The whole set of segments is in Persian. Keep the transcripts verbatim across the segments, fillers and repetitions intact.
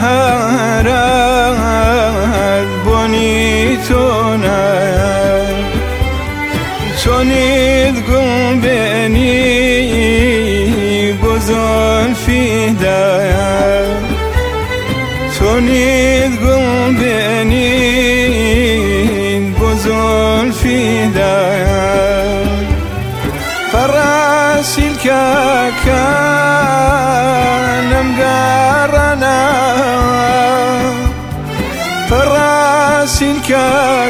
بهارت بونی تو نیاد چونید گل بینی بزن فیدایت چونید گل بینی بزن فیدایت فراسیل که کنم گرنا فراسیل که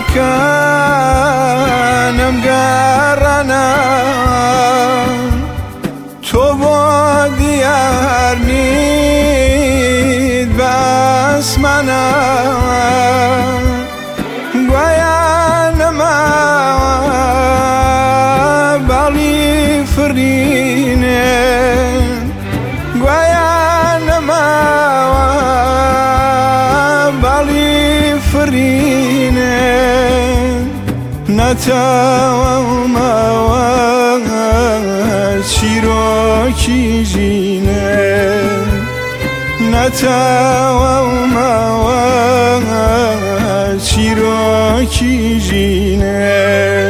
کنم گرنا تو با دیار نید بس منا گویان ما بالی فرینه گویان ما بالی فرینه نتاو ما شیروکی جینه نتاو ما شیروکی جینه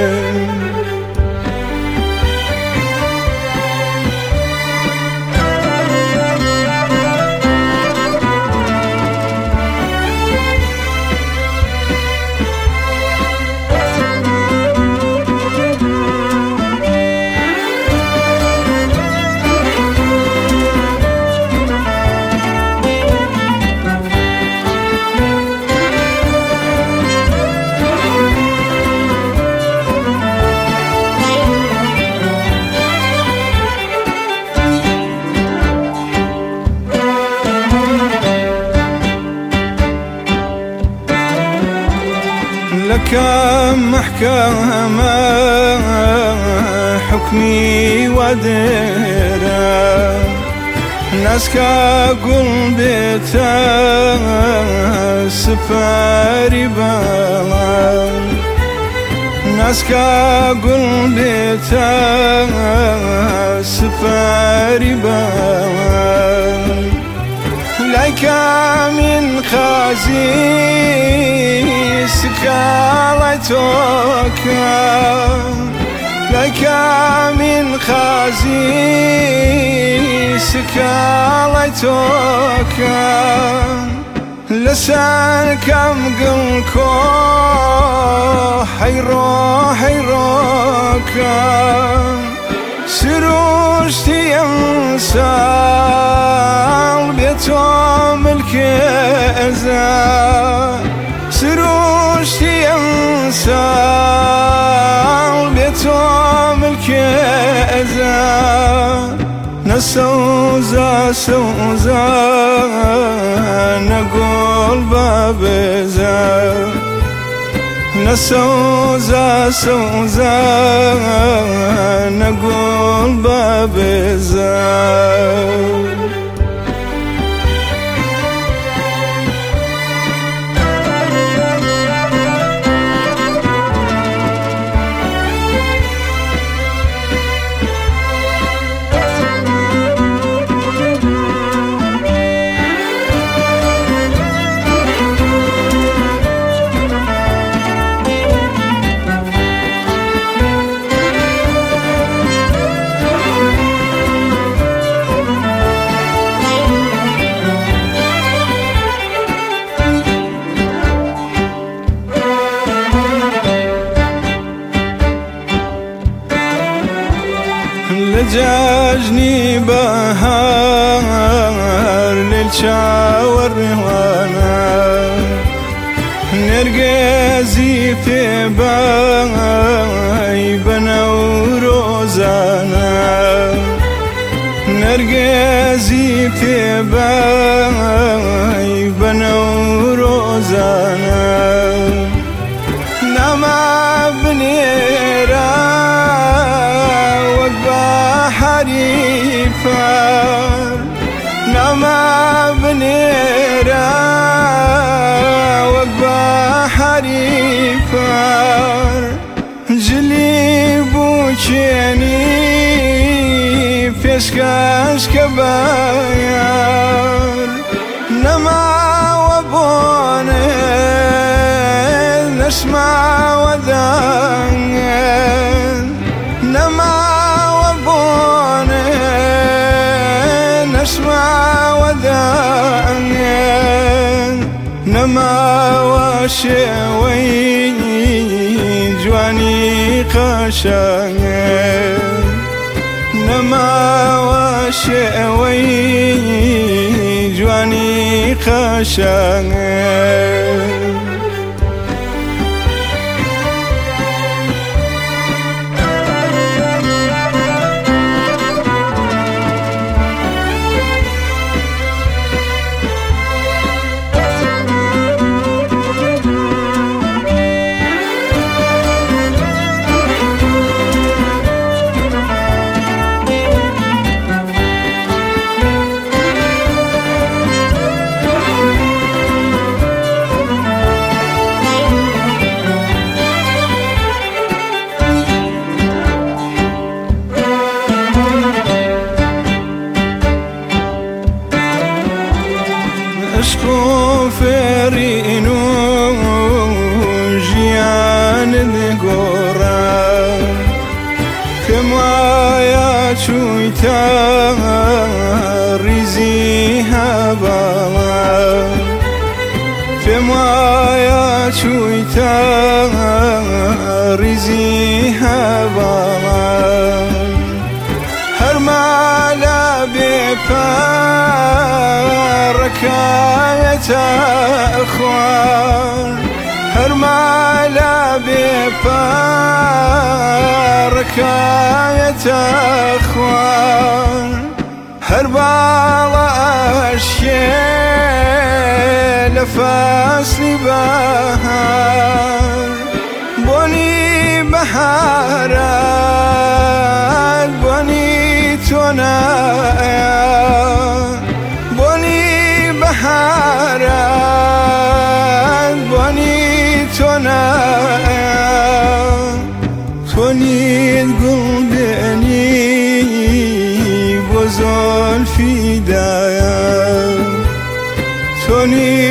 لكم محكمة حكمي وديرة ناس كقلبتا سفاري بالا ناس كقلبتا سفاري بالا لك من خازي سكالتك لك من خازي سكالتك لسانكم قلكو حيرو حيروك سروشتي ينسال بيتهم الكيزة سروشتي ينسال بيتهم الكيزة نسوزا سوزا نقول بابزا نسوزا سوزا نقول بابزا لجاجني بهار للشاور رهوانا نرقزي في باي بنور روزانا نرقزي في باي بنور روزانا نما بنيرا حريفر نما بنيرا وقبا حريفر جليب وشيني فيشكاش كباير نما قشنگه نما و شوی جوانی قشنگه عشق و فرین و ژیان نگۆڕم پێم وایە چوویتە ریزی هەباڵم پێم وایە چوویتە ریزی هەباڵم هەرمالە بێپارەکایەتە خوار هەرمالە بێپارەکایەتە خوار هەر باڵە ئەشکێ لە فەسلی بەهار بۆنی بەهارات بۆنی تۆ نایە بۆنی بەهارات بۆنی تۆ نایە تۆنیت گوڵ بێنی بۆ زۆلفی دایە تۆنی